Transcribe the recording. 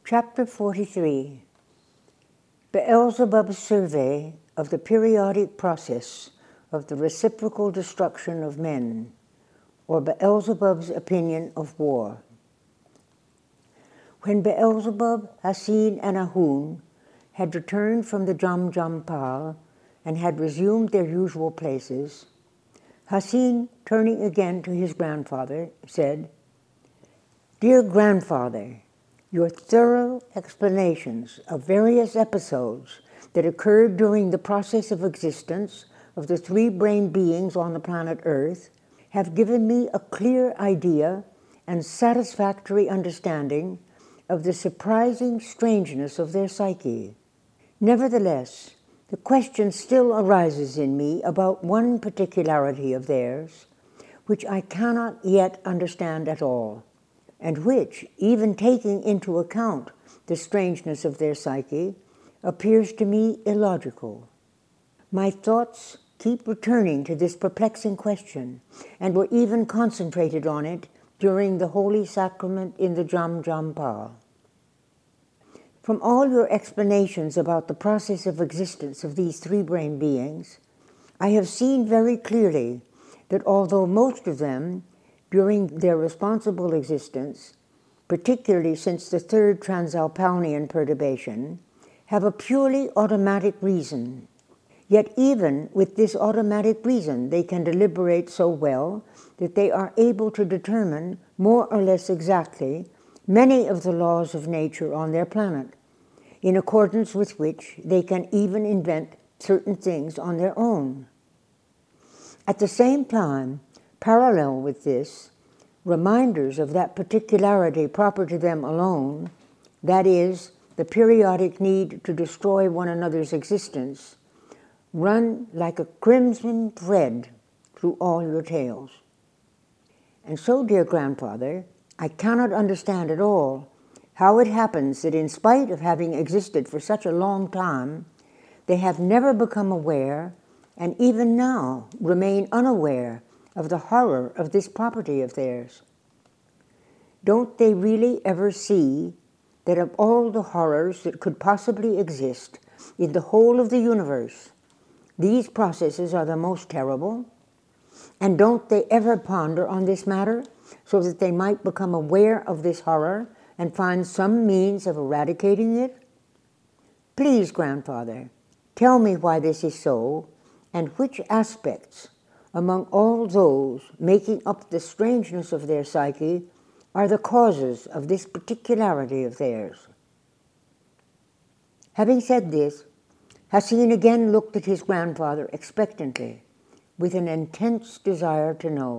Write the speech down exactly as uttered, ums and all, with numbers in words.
Chapter forty-three. Beelzebub's Survey of the Periodic Process of the Reciprocal Destruction of Men, or Beelzebub's Opinion of War. When Beelzebub, Hassin, and Ahun had returned from the Jam-Jam-Pal and had resumed their usual places, Hassin, turning again to his grandfather, said, "Dear grandfather, your thorough explanations of various episodes that occurred during the process of existence of the three-brained beings on the planet Earth have given me a clear idea and satisfactory understanding of the surprising strangeness of their psyche. Nevertheless, the question still arises in me about one particularity of theirs, which I cannot yet understand at all, and which, even taking into account the strangeness of their psyche, appears to me illogical. My thoughts keep returning to this perplexing question, and were even concentrated on it during the Holy Sacrament in the Jam-Jam-Pal. From all your explanations about the process of existence of these three-brained beings, I have seen very clearly that although most of them, during their responsible existence, particularly since the third Transalpinian perturbation, have a purely automatic reason, yet even with this automatic reason they can deliberate so well that they are able to determine more or less exactly many of the laws of nature on their planet, in accordance with which they can even invent certain things on their own. At the same time, parallel with this, reminders of that particularity proper to them alone, that is, the periodic need to destroy one another's existence, run like a crimson thread through all your tales. And so, dear grandfather, I cannot understand at all how it happens that in spite of having existed for such a long time, they have never become aware, and even now remain unaware, of the horror of this property of theirs. Don't they really ever see that of all the horrors that could possibly exist in the whole of the universe, these processes are the most terrible? And don't they ever ponder on this matter so that they might become aware of this horror and find some means of eradicating it? Please, grandfather, tell me why this is so, and which aspects, among all those making up the strangeness of their psyche, are the causes of this particularity of theirs." Having said this, Hassin again looked at his grandfather expectantly, with an intense desire to know.